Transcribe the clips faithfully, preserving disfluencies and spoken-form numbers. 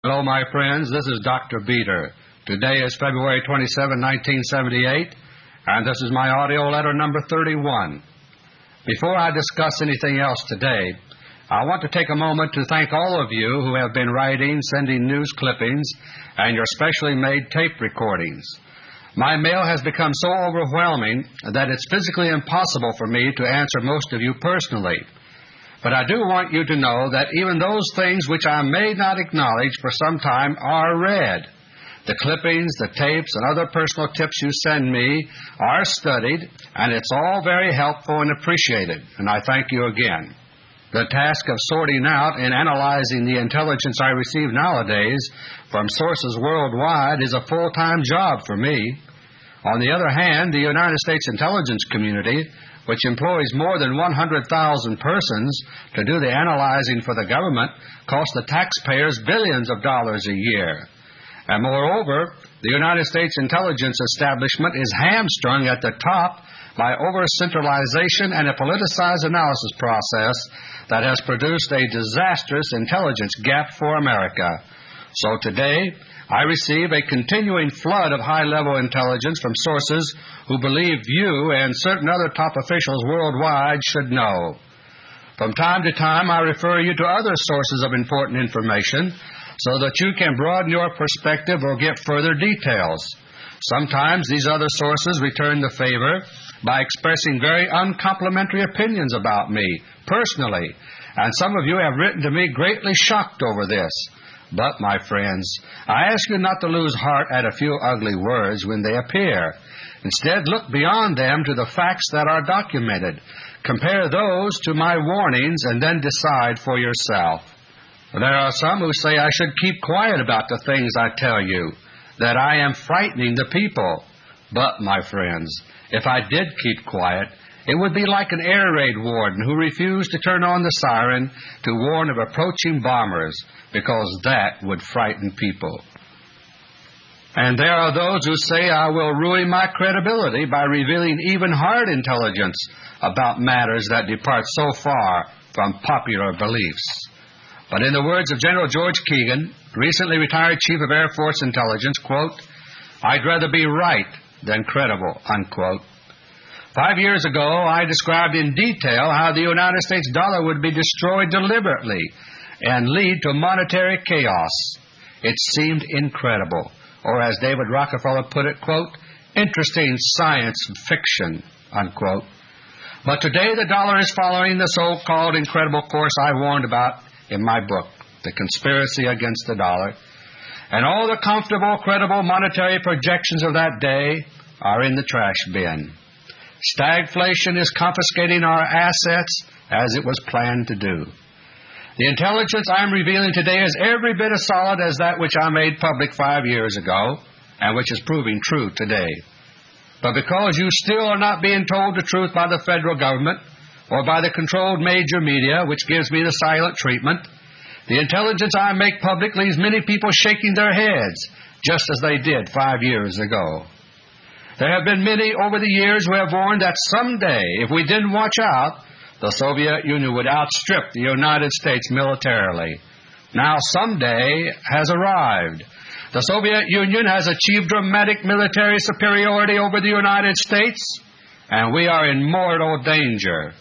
Hello, my friends. This is Doctor Beter. Today is February twenty-seventh, nineteen seventy-eight, and this is my audio letter number thirty-one. Before I discuss anything else today, I want to take a moment to thank all of you who have been writing, sending news clippings, and your specially made tape recordings. My mail has become so overwhelming that it's physically impossible for me to answer most of you personally. But I do want you to know that even those things which I may not acknowledge for some time are read. The clippings, the tapes, and other personal tips you send me are studied, and it's all very helpful and appreciated, and I thank you again. The task of sorting out and analyzing the intelligence I receive nowadays from sources worldwide is a full-time job for me. On the other hand, the United States intelligence community, which employs more than one hundred thousand persons to do the analyzing for the government, costs the taxpayers billions of dollars a year. And moreover, the United States intelligence establishment is hamstrung at the top by over-centralization and a politicized analysis process that has produced a disastrous intelligence gap for America. So today, I receive a continuing flood of high-level intelligence from sources who believe you and certain other top officials worldwide should know. From time to time, I refer you to other sources of important information so that you can broaden your perspective or get further details. Sometimes these other sources return the favor by expressing very uncomplimentary opinions about me personally, and some of you have written to me greatly shocked over this. But, my friends, I ask you not to lose heart at a few ugly words when they appear. Instead, look beyond them to the facts that are documented. Compare those to my warnings and then decide for yourself. There are some who say I should keep quiet about the things I tell you, that I am frightening the people. But, my friends, if I did keep quiet, it would be like an air raid warden who refused to turn on the siren to warn of approaching bombers, because that would frighten people. And there are those who say I will ruin my credibility by revealing even hard intelligence about matters that depart so far from popular beliefs. But in the words of General George Keegan, recently retired Chief of Air Force Intelligence, quote, "I'd rather be right than credible," unquote. Five years ago, I described in detail how the United States dollar would be destroyed deliberately and lead to monetary chaos. It seemed incredible, or as David Rockefeller put it, quote, "interesting science fiction," unquote. But today the dollar is following the so-called incredible course I warned about in my book, The Conspiracy Against the Dollar, and all the comfortable, credible monetary projections of that day are in the trash bin. Stagflation is confiscating our assets as it was planned to do. The intelligence I am revealing today is every bit as solid as that which I made public five years ago and which is proving true today. But because you still are not being told the truth by the federal government or by the controlled major media, which gives me the silent treatment, the intelligence I make public leaves many people shaking their heads, just as they did five years ago. There have been many over the years who have warned that someday, if we didn't watch out, the Soviet Union would outstrip the United States militarily. Now someday has arrived. The Soviet Union has achieved dramatic military superiority over the United States, and we are in mortal danger.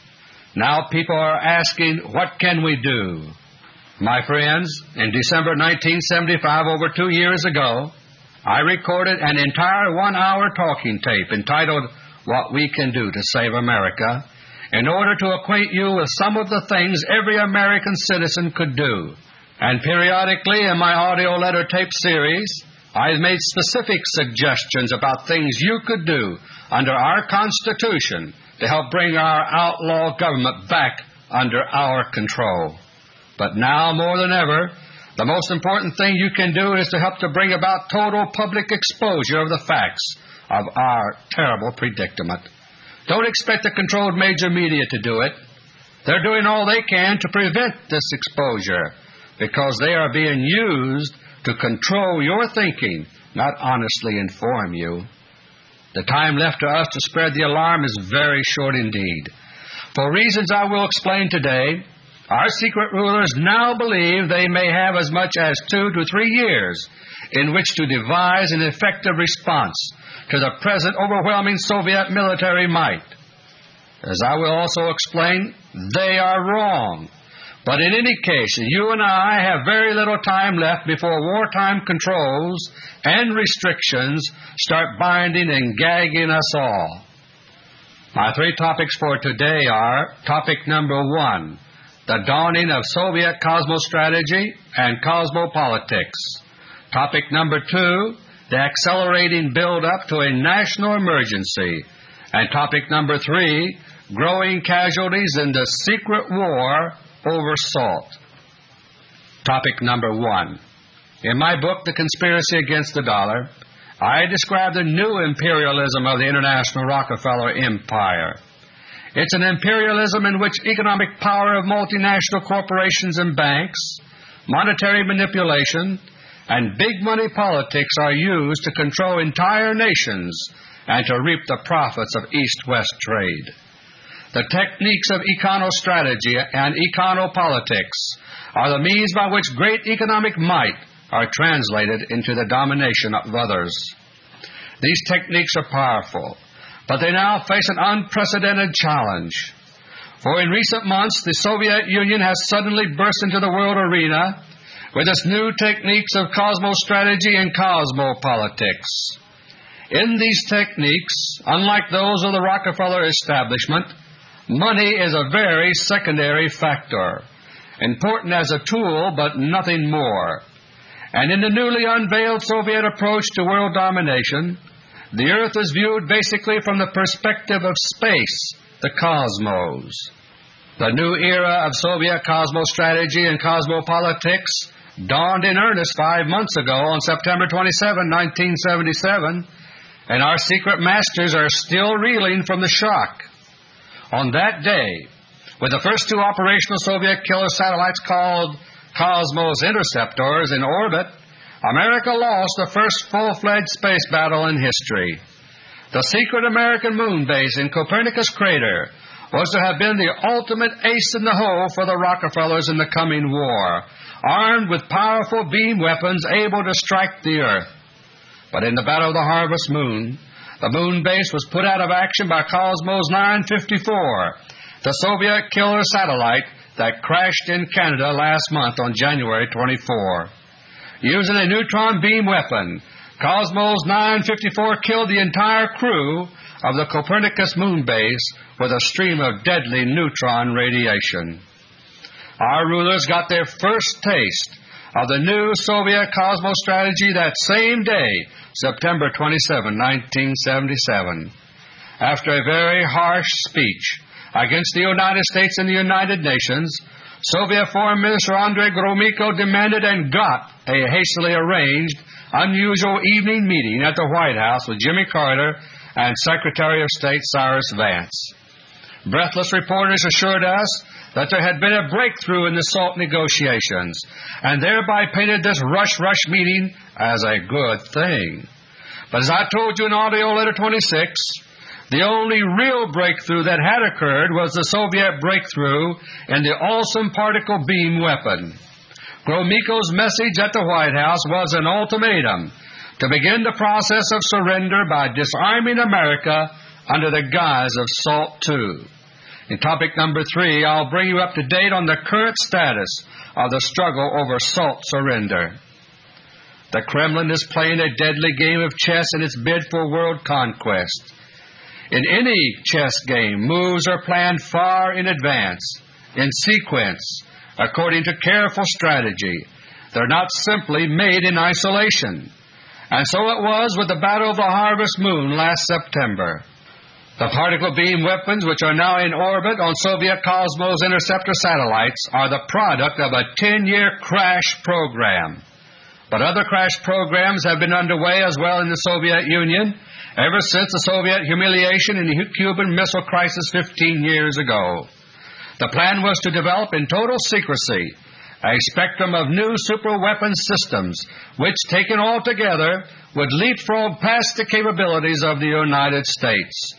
Now people are asking, what can we do? My friends, in December nineteen seventy-five, over two years ago, I recorded an entire one-hour talking tape entitled What We Can Do to Save America in order to acquaint you with some of the things every American citizen could do. And periodically in my audio letter tape series, I have made specific suggestions about things you could do under our Constitution to help bring our outlaw government back under our control. But now more than ever, the most important thing you can do is to help to bring about total public exposure of the facts of our terrible predicament. Don't expect the controlled major media to do it. They're doing all they can to prevent this exposure because they are being used to control your thinking, not honestly inform you. The time left to us to spread the alarm is very short indeed. For reasons I will explain today, Our secret rulers now believe they may have as much as two to three years in which to devise an effective response to the present overwhelming Soviet military might. As I will also explain, they are wrong. But in any case, you and I have very little time left before wartime controls and restrictions start binding and gagging us all. My three topics for today are: topic number one, the dawning of Soviet cosmostrategy and cosmopolitics; topic number two, the accelerating build-up to a national emergency; and topic number three, growing casualties in the secret war over salt. Topic number one. In my book, The Conspiracy Against the Dollar, I describe the new imperialism of the international Rockefeller Empire. It's an imperialism in which economic power of multinational corporations and banks, monetary manipulation, and big money politics are used to control entire nations and to reap the profits of East-West trade. The techniques of econostrategy and econopolitics are the means by which great economic might are translated into the domination of others. These techniques are powerful, but they now face an unprecedented challenge. For in recent months, the Soviet Union has suddenly burst into the world arena with its new techniques of cosmostrategy and cosmopolitics. In these techniques, unlike those of the Rockefeller establishment, money is a very secondary factor, important as a tool but nothing more. And in the newly unveiled Soviet approach to world domination, the earth is viewed basically from the perspective of space, the cosmos. The new era of Soviet cosmostrategy and cosmopolitics dawned in earnest five months ago on September twenty-seventh, nineteen seventy-seven, and our secret masters are still reeling from the shock. On that day, with the first two operational Soviet killer satellites called Cosmos Interceptors in orbit, America lost the first full-fledged space battle in history. The secret American moon base in Copernicus Crater was to have been the ultimate ace in the hole for the Rockefellers in the coming war, armed with powerful beam weapons able to strike the Earth. But in the Battle of the Harvest Moon, the moon base was put out of action by Cosmos nine fifty-four, the Soviet killer satellite that crashed in Canada last month on January twenty-fourth. Using a neutron beam weapon, Cosmos nine fifty-four killed the entire crew of the Copernicus moon base with a stream of deadly neutron radiation. Our rulers got their first taste of the new Soviet cosmostrategy that same day, September twenty-seventh, nineteen seventy-seven. After a very harsh speech against the United States and the United Nations, Soviet Foreign Minister Andrei Gromyko demanded and got a hastily arranged, unusual evening meeting at the White House with Jimmy Carter and Secretary of State Cyrus Vance. Breathless reporters assured us that there had been a breakthrough in the SALT negotiations, and thereby painted this rush-rush meeting as a good thing. But as I told you in AUDIO LETTER twenty-six, the only real breakthrough that had occurred was the Soviet breakthrough in the awesome particle beam weapon. Gromyko's message at the White House was an ultimatum to begin the process of surrender by disarming America under the guise of SALT two. In topic number three, I'll bring you up to date on the current status of the struggle over SALT surrender. The Kremlin is playing a deadly game of chess in its bid for world conquest. In any chess game, moves are planned far in advance, in sequence, according to careful strategy. They're not simply made in isolation. And so it was with the Battle of the Harvest Moon last September. The particle beam weapons, which are now in orbit on Soviet Cosmos Interceptor satellites, are the product of a ten-year crash program. But other crash programs have been underway as well in the Soviet Union ever since the Soviet humiliation in the Cuban Missile Crisis fifteen years ago. The plan was to develop in total secrecy a spectrum of new superweapon systems which, taken all together, would leapfrog past the capabilities of the United States.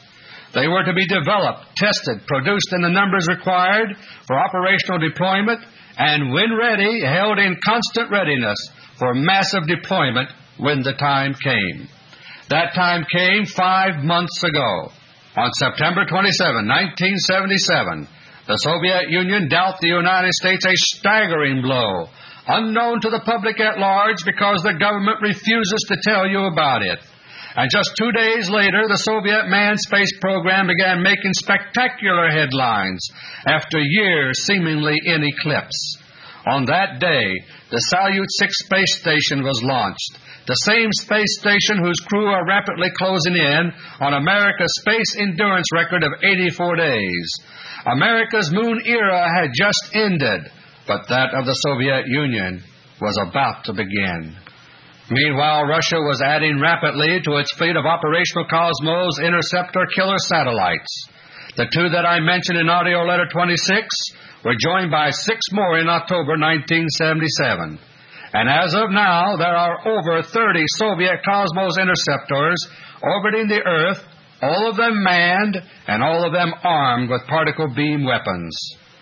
They were to be developed, tested, produced in the numbers required for operational deployment, and when ready, held in constant readiness for massive deployment when the time came. That time came five months ago. On September twenty-seventh, nineteen seventy-seven, the Soviet Union dealt the United States a staggering blow, unknown to the public at large because the government refuses to tell you about it. And just two days later, the Soviet manned space program began making spectacular headlines after years seemingly in eclipse. On that day, the Salyut six space station was launched, the same space station whose crew are rapidly closing in on America's space endurance record of eighty-four days. America's moon era had just ended, but that of the Soviet Union was about to begin. Meanwhile, Russia was adding rapidly to its fleet of operational Cosmos interceptor killer satellites. The two that I mentioned in AUDIO LETTER twenty-six were joined by six more in October nineteen seventy-seven. And as of now, there are over thirty Soviet Cosmos interceptors orbiting the Earth, all of them manned and all of them armed with particle beam weapons.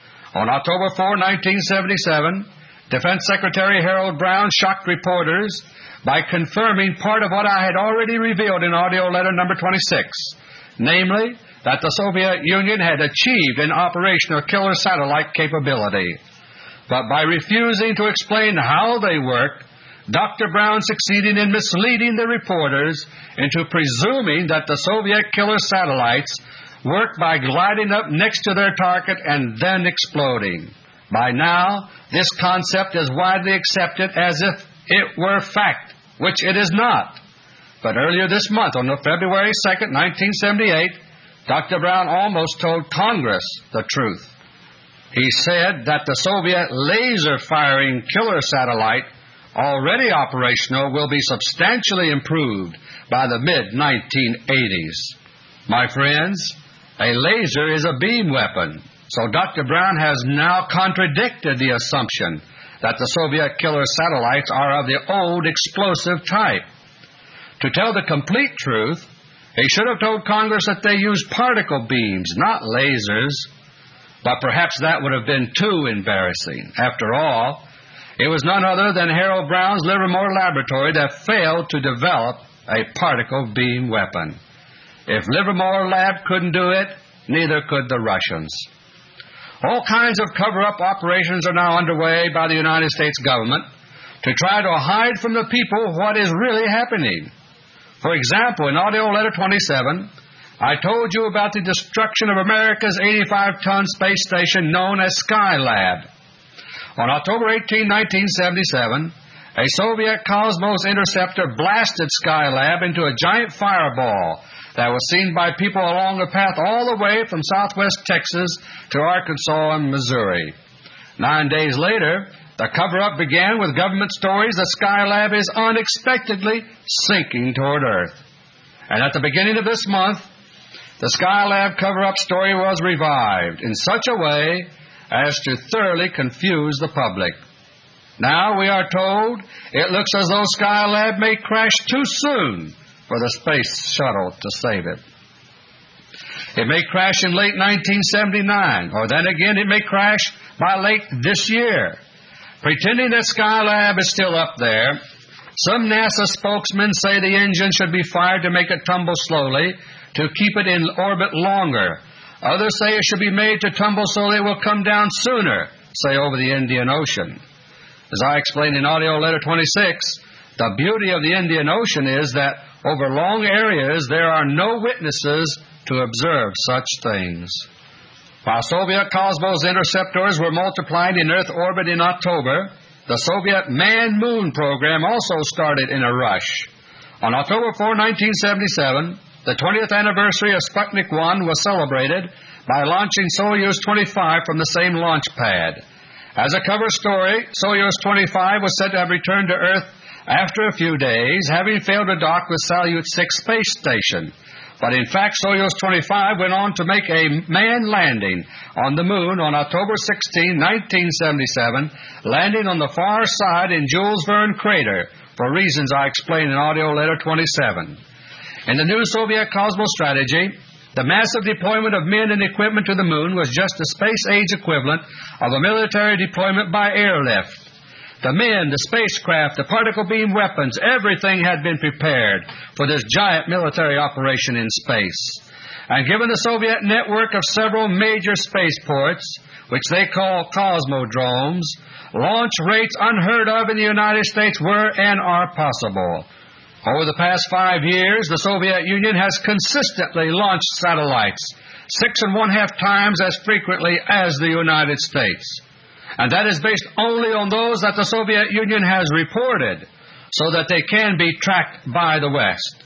On October fourth, nineteen seventy-seven, Defense Secretary Harold Brown shocked reporters by confirming part of what I had already revealed in AUDIO LETTER number twenty-six, namely that the Soviet Union had achieved an operational killer satellite capability. But by refusing to explain how they work, Doctor Brown succeeded in misleading the reporters into presuming that the Soviet killer satellites work by gliding up next to their target and then exploding. By now, this concept is widely accepted as if it were fact, which it is not. But earlier this month, on February second, nineteen seventy-eight, Doctor Brown almost told Congress the truth. He said that the Soviet laser-firing killer satellite, already operational, will be substantially improved by the mid nineteen eighties. My friends, a laser is a beam weapon, so Doctor Brown has now contradicted the assumption that the Soviet killer satellites are of the old explosive type. To tell the complete truth, he should have told Congress that they use particle beams, not lasers. But perhaps that would have been too embarrassing. After all, it was none other than Harold Brown's Livermore Laboratory that failed to develop a particle beam weapon. If Livermore Lab couldn't do it, neither could the Russians. All kinds of cover-up operations are now underway by the United States government to try to hide from the people what is really happening. For example, in AUDIO LETTER twenty-seven, I told you about the destruction of America's eighty-five ton space station known as Skylab. On October eighteenth, nineteen seventy-seven, a Soviet Cosmos interceptor blasted Skylab into a giant fireball that was seen by people along the path all the way from southwest Texas to Arkansas and Missouri. Nine days later, the cover-up began with government stories that Skylab is unexpectedly sinking toward Earth. And at the beginning of this month, the Skylab cover-up story was revived in such a way as to thoroughly confuse the public. Now we are told it looks as though Skylab may crash too soon for the space shuttle to save it. It may crash in late nineteen seventy-nine, or then again it may crash by late this year. Pretending that Skylab is still up there, some NASA spokesmen say the engine should be fired to make it tumble slowly to keep it in orbit longer. Others say it should be made to tumble so it will come down sooner, say over the Indian Ocean. As I explained in AUDIO LETTER twenty-six, the beauty of the Indian Ocean is that over long areas there are no witnesses to observe such things. While Soviet Cosmos interceptors were multiplied in Earth orbit in October, the Soviet manned moon program also started in a rush. On October fourth, nineteen seventy-seven, the twentieth anniversary of Sputnik one was celebrated by launching Soyuz twenty-five from the same launch pad. As a cover story, Soyuz twenty-five was said to have returned to Earth after a few days, having failed to dock with Salyut six space station. But in fact, Soyuz twenty-five went on to make a manned landing on the Moon on October sixteenth, nineteen seventy-seven, landing on the far side in Jules Verne crater for reasons I explained in AUDIO LETTER twenty-seven. In the new Soviet Cosmos strategy, The massive deployment of men and equipment to the Moon was just the space-age equivalent of a military deployment by airlift. The men, the spacecraft, the particle beam weapons, everything had been prepared for this giant military operation in space. And given the Soviet network of several major spaceports, which they call cosmodromes, launch rates unheard of in the United States were and are possible. Over the past five years, the Soviet Union has consistently launched satellites, six and one-half times as frequently as the United States. And that is based only on those that the Soviet Union has reported, so that they can be tracked by the West.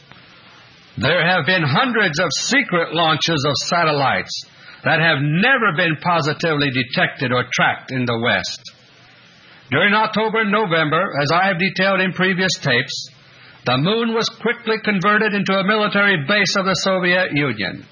There have been hundreds of secret launches of satellites that have never been positively detected or tracked in the West. During October and November, as I have detailed in previous tapes, the Moon was quickly converted into a military base of the Soviet Union.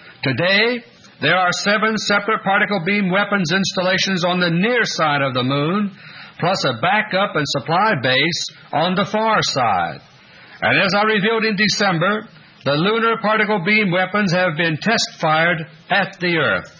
Today, there are seven separate particle beam weapons installations on the near side of the Moon, plus a backup and supply base on the far side. And as I revealed in December, the lunar particle beam weapons have been test-fired at the Earth.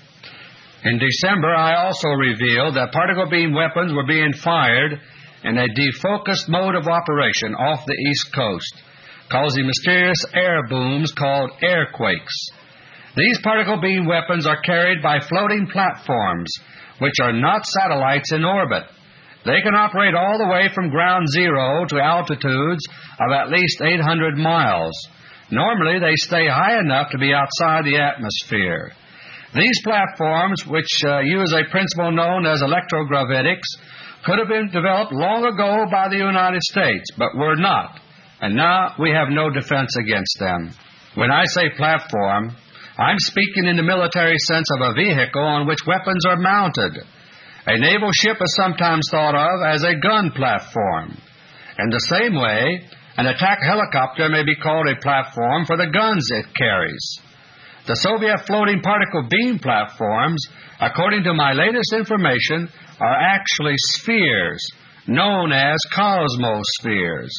In December, I also revealed that particle beam weapons were being fired in a defocused mode of operation off the East Coast, causing mysterious air booms called airquakes. These particle beam weapons are carried by floating platforms, which are not satellites in orbit. They can operate all the way from ground zero to altitudes of at least eight hundred miles. Normally, they stay high enough to be outside the atmosphere. These platforms, which uh, use a principle known as electrogravitics, could have been developed long ago by the United States, but were not, and now we have no defense against them. When I say platform, I'm speaking in the military sense of a vehicle on which weapons are mounted. A naval ship is sometimes thought of as a gun platform. In the same way, an attack helicopter may be called a platform for the guns it carries. The Soviet floating particle beam platforms, according to my latest information, are actually spheres, known as cosmospheres.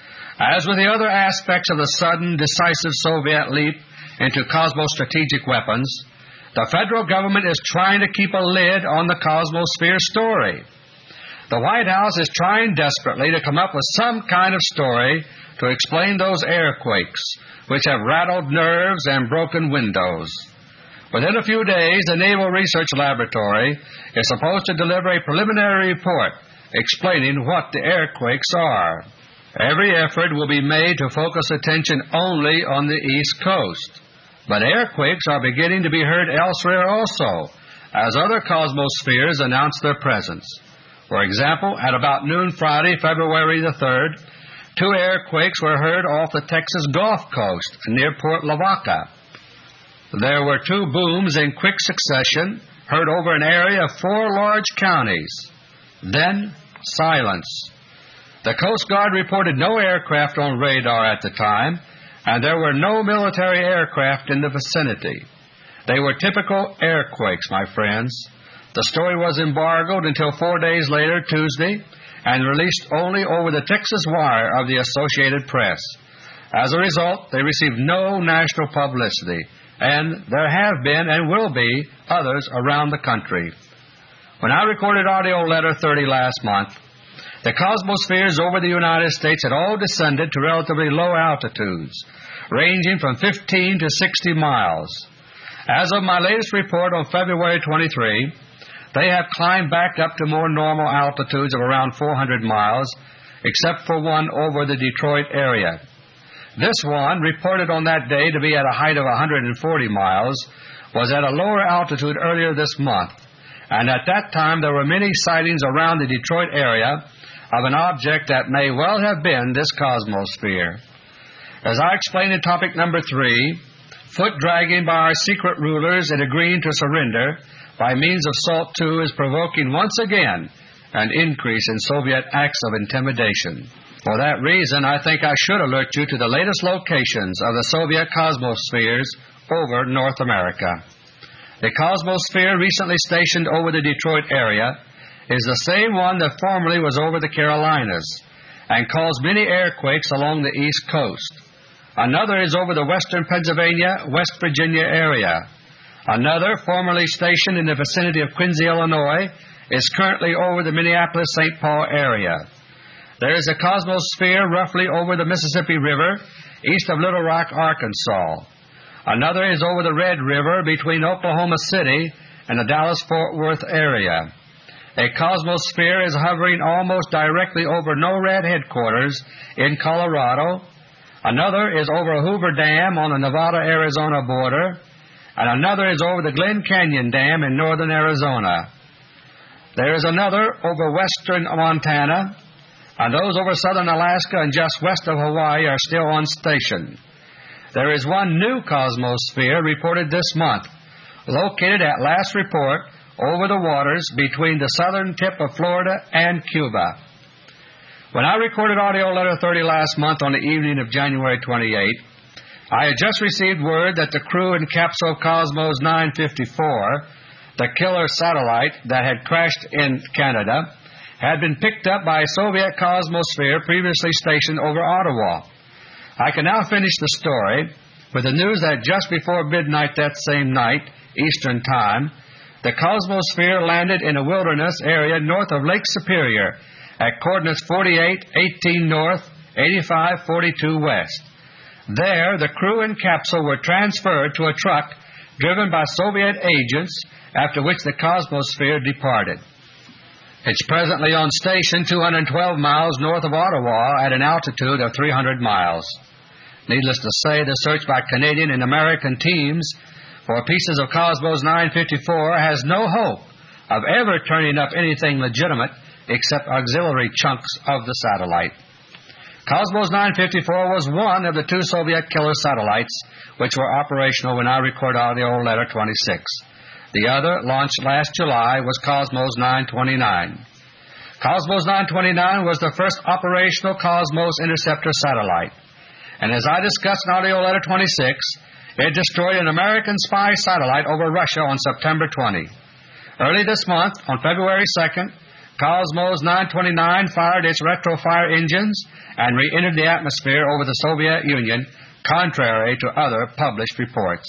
As with the other aspects of the sudden, decisive Soviet leap into cosmostrategic weapons, the federal government is trying to keep a lid on the cosmosphere story. The White House is trying desperately to come up with some kind of story to explain those airquakes, which have rattled nerves and broken windows. Within a few days, the Naval Research Laboratory is supposed to deliver a preliminary report explaining what the airquakes are. Every effort will be made to focus attention only on the East Coast. But airquakes are beginning to be heard elsewhere also, as other cosmospheres announce their presence. For example, at about noon Friday, February the third, two airquakes were heard off the Texas Gulf Coast near Port Lavaca. There were two booms in quick succession, heard over an area of four large counties. Then, silence. The Coast Guard reported no aircraft on radar at the time, and there were no military aircraft in the vicinity. They were typical airquakes, my friends. The story was embargoed until four days later, Tuesday, and released only over the Texas wire of the Associated Press. As a result, they received no national publicity, and there have been and will be others around the country. When I recorded audio letter thirty last month, the cosmospheres over the United States had all descended to relatively low altitudes, ranging from fifteen to sixty miles. As of my latest report on February twenty-third, they have climbed back up to more normal altitudes of around four hundred miles, except for one over the Detroit area. This one, reported on that day to be at a height of one hundred forty miles, was at a lower altitude earlier this month, and at that time there were many sightings around the Detroit area of an object that may well have been this cosmosphere. As I explained in topic number three, foot dragging by our secret rulers in agreeing to surrender by means of SALT two is provoking once again an increase in Soviet acts of intimidation. For that reason, I think I should alert you to the latest locations of the Soviet cosmospheres over North America. The cosmosphere recently stationed over the Detroit area is the same one that formerly was over the Carolinas and caused many airquakes along the East Coast. Another is over the western Pennsylvania, West Virginia area. Another, formerly stationed in the vicinity of Quincy, Illinois, is currently over the Minneapolis-Saint Paul area. There is a cosmosphere roughly over the Mississippi River, east of Little Rock, Arkansas. Another is over the Red River between Oklahoma City and the Dallas-Fort Worth area. A cosmosphere is hovering almost directly over NORAD headquarters in Colorado. Another is over Hoover Dam on the Nevada-Arizona border, and another is over the Glen Canyon Dam in northern Arizona. There is another over western Montana, and those over southern Alaska and just west of Hawaii are still on station. There is one new cosmosphere reported this month, located at last report over the waters between the southern tip of Florida and Cuba. When I recorded AUDIO LETTER thirty last month on the evening of January twenty-eighth, I had just received word that the crew and capsule Cosmos nine fifty-four, the killer satellite that had crashed in Canada, had been picked up by a Soviet cosmosphere previously stationed over Ottawa. I can now finish the story with the news that just before midnight that same night, Eastern Time, the cosmosphere landed in a wilderness area north of Lake Superior at coordinates forty-eight, eighteen north, eighty-five, forty-two west. There, the crew and capsule were transferred to a truck driven by Soviet agents, after which the cosmosphere departed. It's presently on station two hundred twelve miles north of Ottawa at an altitude of three hundred miles. Needless to say, the search by Canadian and American teams for pieces of Cosmos nine fifty-four has no hope of ever turning up anything legitimate except auxiliary chunks of the satellite. Cosmos nine fifty-four was one of the two Soviet killer satellites which were operational when I record AUDIO LETTER twenty-six. The other, launched last July, was Cosmos nine twenty-nine. Cosmos nine twenty-nine was the first operational Cosmos interceptor satellite, and as I discussed in AUDIO LETTER twenty-six, it destroyed an American spy satellite over Russia on September twentieth. Early this month, on February second, Cosmos nine twenty-nine fired its retrofire engines and re-entered the atmosphere over the Soviet Union, contrary to other published reports.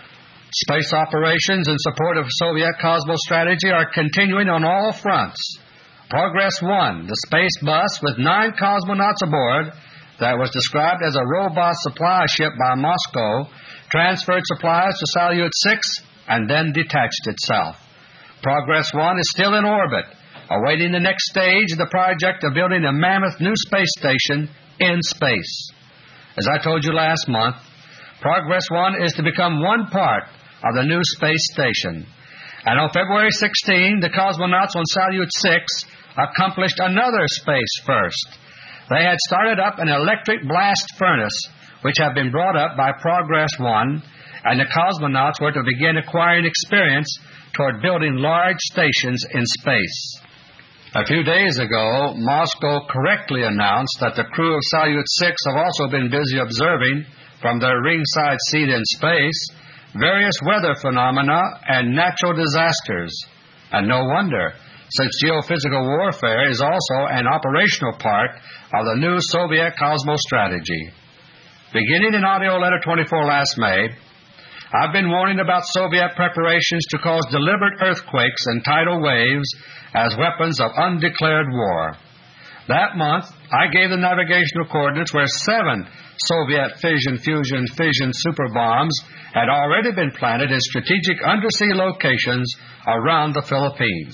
Space operations in support of Soviet Cosmos strategy are continuing on all fronts. Progress one, the space bus with nine cosmonauts aboard that was described as a robot supply ship by Moscow, transferred supplies to Salyut six and then detached itself. Progress one is still in orbit, awaiting the next stage of the project of building a mammoth new space station in space. As I told you last month, Progress one is to become one part of the new space station. And on February sixteenth, the cosmonauts on Salyut six accomplished another space first. They had started up an electric blast furnace, which had been brought up by Progress one, and the cosmonauts were to begin acquiring experience toward building large stations in space. A few days ago, Moscow correctly announced that the crew of Salyut six have also been busy observing, from their ringside seat in space, various weather phenomena and natural disasters. And no wonder, since geophysical warfare is also an operational part of the new Soviet Cosmos strategy. Beginning in AUDIO LETTER twenty-four last May, I've been warning about Soviet preparations to cause deliberate earthquakes and tidal waves as weapons of undeclared war. That month, I gave the navigational coordinates where seven Soviet fission, fusion, fission superbombs had already been planted in strategic undersea locations around the Philippines.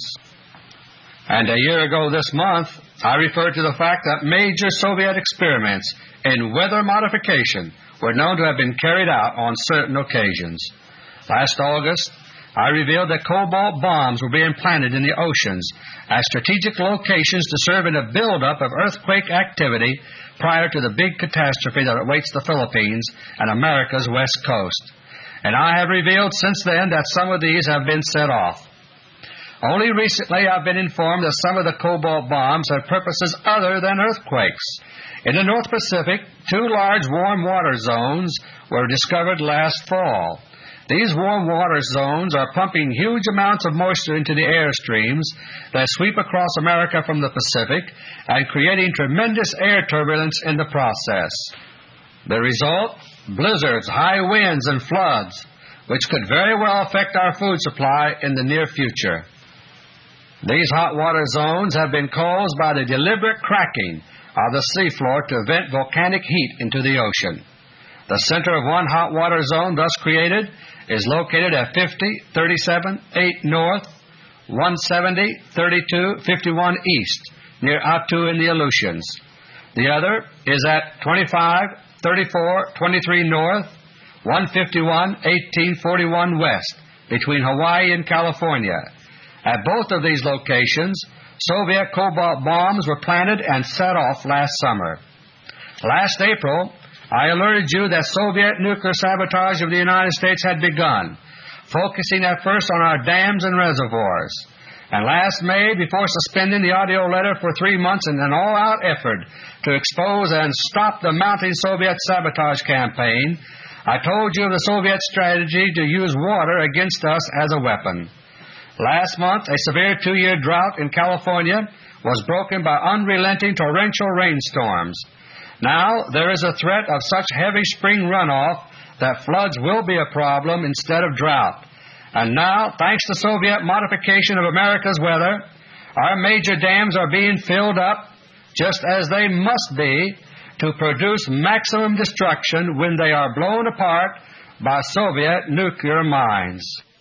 And a year ago this month, I referred to the fact that major Soviet experiments in weather modification were known to have been carried out on certain occasions. Last August, I revealed that cobalt bombs were being planted in the oceans at strategic locations to serve in a buildup of earthquake activity prior to the big catastrophe that awaits the Philippines and America's west coast. And I have revealed since then that some of these have been set off. Only recently I've been informed that some of the cobalt bombs have purposes other than earthquakes. In the North Pacific, two large warm water zones were discovered last fall. These warm water zones are pumping huge amounts of moisture into the air streams that sweep across America from the Pacific and creating tremendous air turbulence in the process. The result? Blizzards, high winds, and floods, which could very well affect our food supply in the near future. These hot water zones have been caused by the deliberate cracking of the seafloor to vent volcanic heat into the ocean. The center of one hot water zone thus created is located at fifty, thirty-seven, eight north, one seventy, thirty-two, fifty-one east, near Attu in the Aleutians. The other is at twenty-five, thirty-four, twenty-three north, one fifty-one, eighteen forty-one west, between Hawaii and California. At both of these locations, Soviet cobalt bombs were planted and set off last summer. Last April, I alerted you that Soviet nuclear sabotage of the United States had begun, focusing at first on our dams and reservoirs. And last May, before suspending the audio letter for three months in an all-out effort to expose and stop the mounting Soviet sabotage campaign, I told you of the Soviet strategy to use water against us as a weapon. Last month, a severe two-year drought in California was broken by unrelenting torrential rainstorms. Now there is a threat of such heavy spring runoff that floods will be a problem instead of drought. And now, thanks to Soviet modification of America's weather, our major dams are being filled up, just as they must be, to produce maximum destruction when they are blown apart by Soviet nuclear mines.